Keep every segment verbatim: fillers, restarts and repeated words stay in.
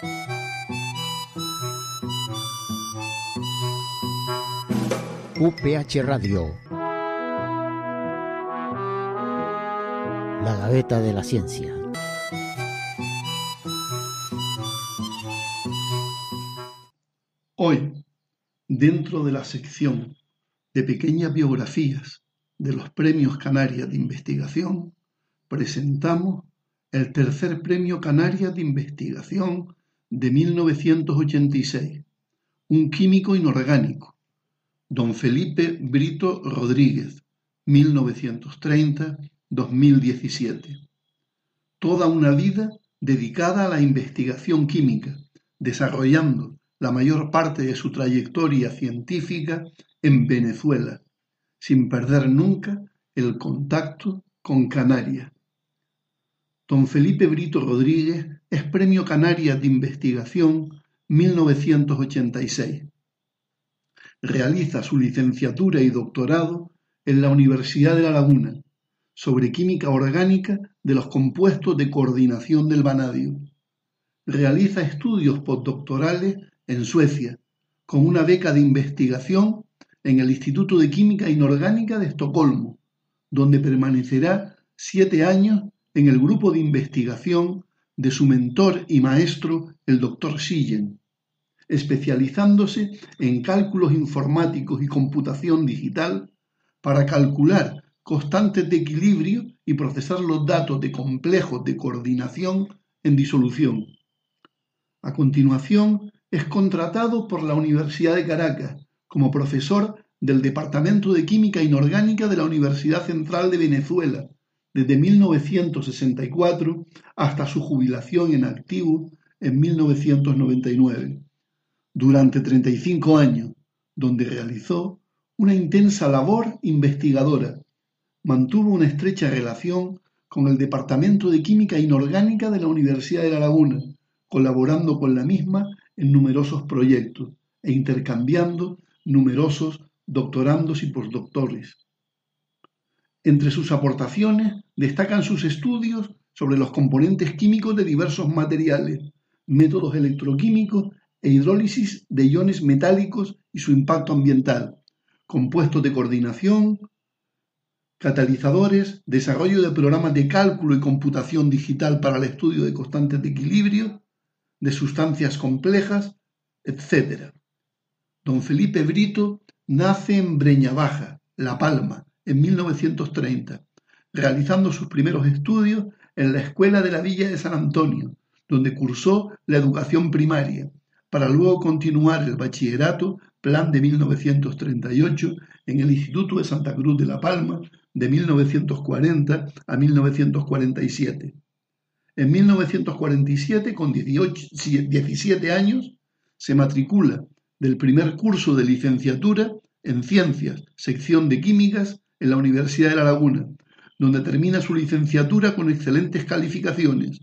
U P H Radio, la Gaveta de la Ciencia. Hoy, dentro de la sección de pequeñas biografías de los Premios Canarias de Investigación, presentamos el tercer Premio Canarias de Investigación de mil novecientos ochenta y seis, un químico inorgánico, don Felipe Brito Rodríguez, mil novecientos treinta a dos mil diecisiete. Toda una vida dedicada a la investigación química, desarrollando la mayor parte de su trayectoria científica en Venezuela, sin perder nunca el contacto con Canarias. Don Felipe Brito Rodríguez es Premio Canarias de Investigación mil novecientos ochenta y seis. Realiza su licenciatura y doctorado en la Universidad de La Laguna sobre química orgánica de los compuestos de coordinación del vanadio. Realiza estudios postdoctorales en Suecia, con una beca de investigación en el Instituto de Química Inorgánica de Estocolmo, donde permanecerá siete años en el grupo de investigación de su mentor y maestro, el doctor Sillen, especializándose en cálculos informáticos y computación digital para calcular constantes de equilibrio y procesar los datos de complejos de coordinación en disolución. A continuación, es contratado por la Universidad de Caracas como profesor del Departamento de Química Inorgánica de la Universidad Central de Venezuela desde mil novecientos sesenta y cuatro hasta su jubilación en activo en mil novecientos noventa y nueve, durante treinta y cinco años, donde realizó una intensa labor investigadora. Mantuvo una estrecha relación con el Departamento de Química Inorgánica de la Universidad de La Laguna, colaborando con la misma en numerosos proyectos e intercambiando numerosos doctorandos y postdoctores. Entre sus aportaciones destacan sus estudios sobre los componentes químicos de diversos materiales, métodos electroquímicos e hidrólisis de iones metálicos y su impacto ambiental, compuestos de coordinación, catalizadores, desarrollo de programas de cálculo y computación digital para el estudio de constantes de equilibrio, de sustancias complejas, etcétera. Don Felipe Brito nace en Breñabaja, La Palma, en mil novecientos treinta, realizando sus primeros estudios en la Escuela de la Villa de San Antonio, donde cursó la educación primaria, para luego continuar el bachillerato, plan de mil novecientos treinta y ocho, en el Instituto de Santa Cruz de La Palma, de mil novecientos cuarenta a mil novecientos cuarenta y siete. En mil novecientos cuarenta y siete, con diecisiete años, se matricula del primer curso de licenciatura en Ciencias, sección de Químicas, en la Universidad de La Laguna, donde termina su licenciatura con excelentes calificaciones,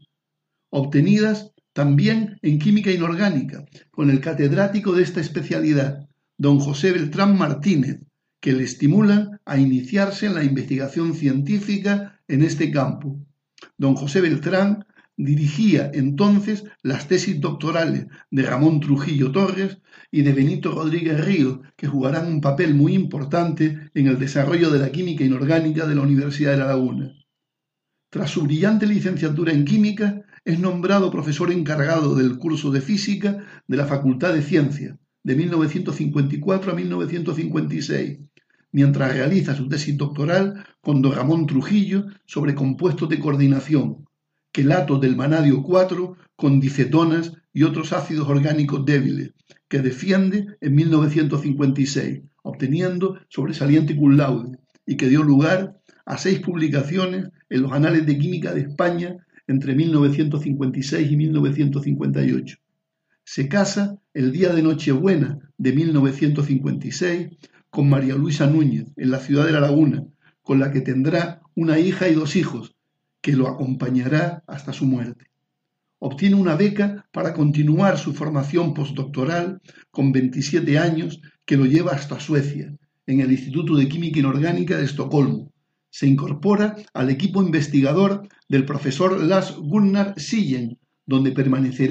obtenidas también en Química Inorgánica, con el catedrático de esta especialidad, don José Beltrán Martínez, que le estimulan a iniciarse en la investigación científica en este campo. Don José Beltrán dirigía entonces las tesis doctorales de Ramón Trujillo Torres y de Benito Rodríguez Ríos, que jugarán un papel muy importante en el desarrollo de la química inorgánica de la Universidad de La Laguna. Tras su brillante licenciatura en química, es nombrado profesor encargado del curso de física de la Facultad de Ciencias, de mil novecientos cincuenta y cuatro a mil novecientos cincuenta y seis, mientras realiza su tesis doctoral con don Ramón Trujillo sobre compuestos de coordinación, quelatos del vanadio cuatro con dicetonas y otros ácidos orgánicos débiles, que defiende en mil novecientos cincuenta y seis, obteniendo sobresaliente cum laude, y que dio lugar a seis publicaciones en los Anales de Química de España entre mil novecientos cincuenta y seis y mil novecientos cincuenta y ocho. Se casa el día de Nochebuena de mil novecientos cincuenta y seis con María Luisa Núñez, en la ciudad de La Laguna, con la que tendrá una hija y dos hijos, que lo acompañará hasta su muerte. Obtiene una beca para continuar su formación postdoctoral con veintisiete años, que lo lleva hasta Suecia, en el Instituto de Química Inorgánica de Estocolmo. Se incorpora al equipo investigador del profesor Lars Gunnar Sillen, donde permanecerá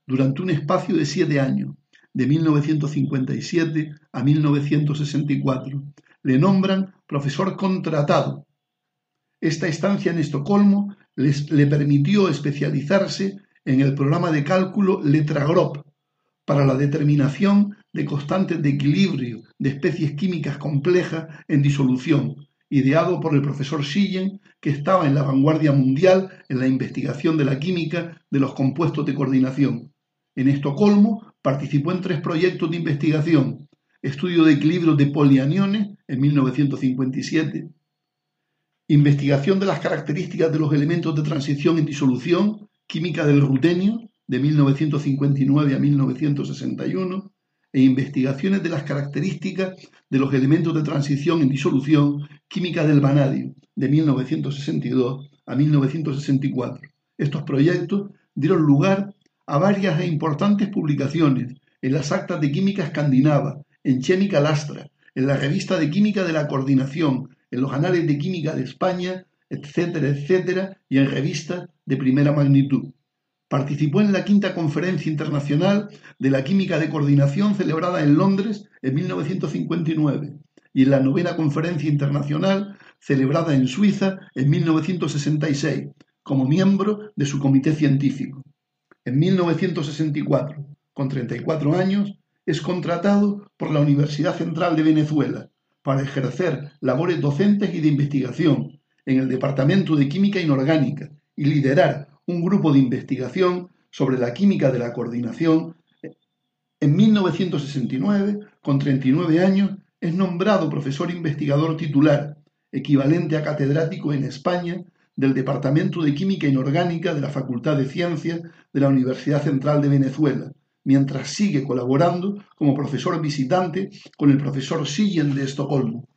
durante un espacio de siete años, de mil novecientos cincuenta y siete a mil novecientos sesenta y cuatro. Le nombran profesor contratado. Esta estancia en Estocolmo les, le permitió especializarse en el programa de cálculo LetraGrop para la determinación de constantes de equilibrio de especies químicas complejas en disolución, ideado por el profesor Schillen, que estaba en la vanguardia mundial en la investigación de la química de los compuestos de coordinación. En Estocolmo participó en tres proyectos de investigación: estudio de equilibrios de polianiones en mil novecientos cincuenta y siete, investigación de las características de los elementos de transición en disolución, química del rutenio, de mil novecientos cincuenta y nueve a mil novecientos sesenta y uno, e investigaciones de las características de los elementos de transición en disolución, química del vanadio, de mil novecientos sesenta y dos a mil novecientos sesenta y cuatro. Estos proyectos dieron lugar a varias e importantes publicaciones en las actas de química escandinava, en Química Lastra, en la revista de química de la coordinación, en los anales de química de España, etcétera, etcétera, y en revistas de primera magnitud. Participó en la quinta conferencia internacional de la química de coordinación celebrada en Londres en mil novecientos cincuenta y nueve y en la novena conferencia internacional celebrada en Suiza en mil novecientos sesenta y seis como miembro de su comité científico. En mil novecientos sesenta y cuatro, con treinta y cuatro años, es contratado por la Universidad Central de Venezuela para ejercer labores docentes y de investigación en el Departamento de Química Inorgánica y liderar un grupo de investigación sobre la química de la coordinación. En mil novecientos sesenta y nueve, con treinta y nueve años, es nombrado profesor investigador titular, equivalente a catedrático en España, del Departamento de Química Inorgánica de la Facultad de Ciencias de la Universidad Central de Venezuela, mientras sigue colaborando como profesor visitante con el profesor Schillen de Estocolmo.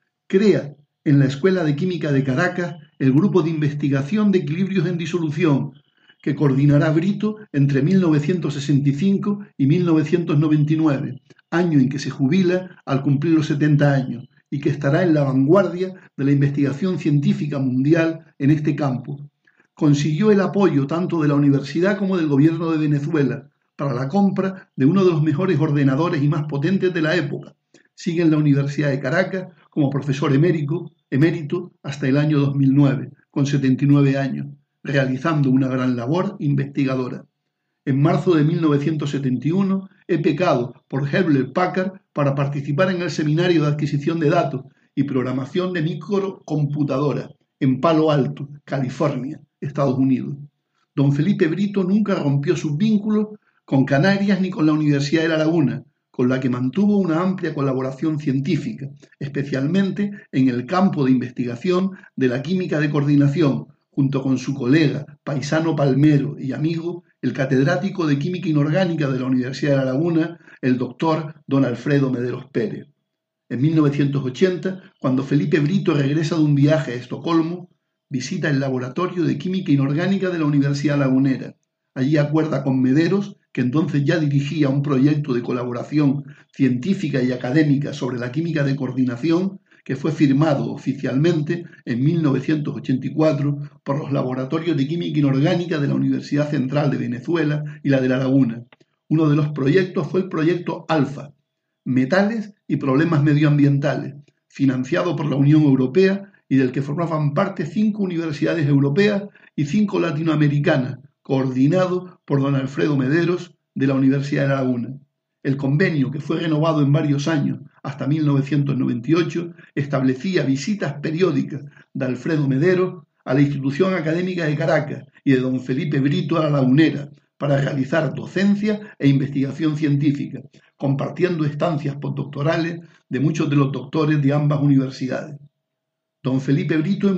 Crea en la Escuela de Química de Caracas el Grupo de Investigación de Equilibrios en Disolución, que coordinará Brito entre mil novecientos sesenta y cinco y mil novecientos noventa y nueve, año en que se jubila al cumplir los setenta años, y que estará en la vanguardia de la investigación científica mundial en este campo. Consiguió el apoyo tanto de la universidad como del gobierno de Venezuela para la compra de uno de los mejores ordenadores y más potentes de la época. Sigue en la Universidad de Caracas como profesor emérito, emérito hasta el año dos mil nueve, con setenta y nueve años, realizando una gran labor investigadora. En marzo de mil novecientos setenta y uno, he becado por Hewlett Packard para participar en el Seminario de Adquisición de Datos y Programación de Microcomputadora en Palo Alto, California, Estados Unidos. Don Felipe Brito nunca rompió sus vínculos con Canarias ni con la Universidad de La Laguna, con la que mantuvo una amplia colaboración científica, especialmente en el campo de investigación de la química de coordinación, junto con su colega, paisano palmero y amigo, el catedrático de Química Inorgánica de la Universidad de La Laguna, el doctor don Alfredo Mederos Pérez. En mil novecientos ochenta, cuando Felipe Brito regresa de un viaje a Estocolmo, visita el Laboratorio de Química Inorgánica de la Universidad Lagunera. Allí acuerda con Mederos, que entonces ya dirigía un proyecto de colaboración científica y académica sobre la química de coordinación, que fue firmado oficialmente en mil novecientos ochenta y cuatro por los Laboratorios de Química Inorgánica de la Universidad Central de Venezuela y la de La Laguna. Uno de los proyectos fue el proyecto ALFA, Metales y Problemas Medioambientales, financiado por la Unión Europea y del que formaban parte cinco universidades europeas y cinco latinoamericanas, coordinado por don Alfredo Mederos de la Universidad de La Laguna. El convenio, que fue renovado en varios años hasta mil novecientos noventa y ocho, establecía visitas periódicas de Alfredo Mederos a la Institución Académica de Caracas y de don Felipe Brito a La Lagunera para realizar docencia e investigación científica, compartiendo estancias postdoctorales de muchos de los doctores de ambas universidades. Don Felipe Brito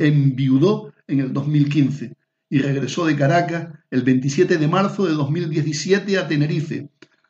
enviudó en el dos mil quince y regresó de Caracas el veintisiete de marzo de dos mil diecisiete a Tenerife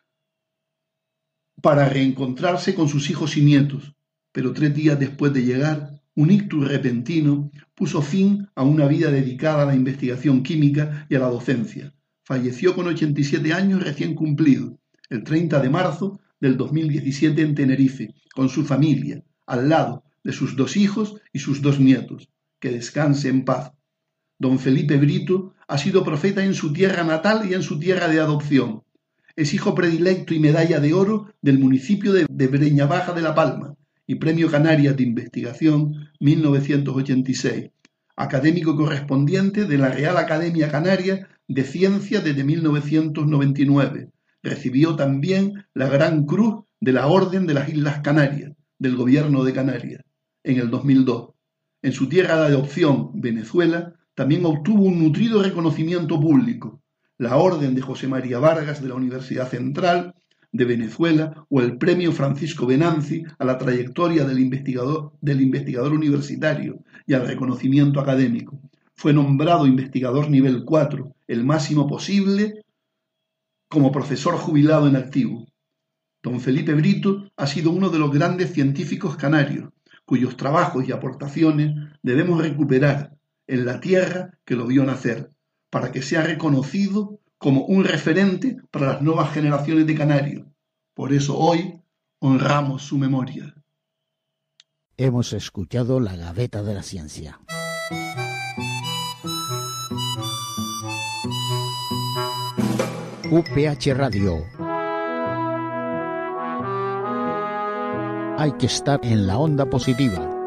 para reencontrarse con sus hijos y nietos, pero tres días después de llegar, un ictus repentino puso fin a una vida dedicada a la investigación química y a la docencia. Falleció con ochenta y siete años recién cumplidos, el treinta de marzo del dos mil diecisiete en Tenerife, con su familia, al lado de sus dos hijos y sus dos nietos. Que descanse en paz. Don Felipe Brito ha sido profeta en su tierra natal y en su tierra de adopción. Es hijo predilecto y medalla de oro del municipio de, de Breñabaja de La Palma y Premio Canarias de Investigación mil novecientos ochenta y seis. Académico correspondiente de la Real Academia Canaria de Ciencias desde mil novecientos noventa y nueve. Recibió también la Gran Cruz de la Orden de las Islas Canarias, del Gobierno de Canarias, en el dos mil dos. En su tierra de adopción, Venezuela, también obtuvo un nutrido reconocimiento público, la Orden de José María Vargas de la Universidad Central de Venezuela o el Premio Francisco Venanzi a la trayectoria del investigador, del investigador universitario y al reconocimiento académico. Fue nombrado investigador nivel cuatro, el máximo posible, como profesor jubilado en activo. Don Felipe Brito ha sido uno de los grandes científicos canarios, cuyos trabajos y aportaciones debemos recuperar en la tierra que lo vio nacer, para que sea reconocido como un referente para las nuevas generaciones de canarios. Por eso hoy honramos su memoria. Hemos escuchado La Gaveta de la Ciencia. U P H Radio. Hay que estar en la onda positiva.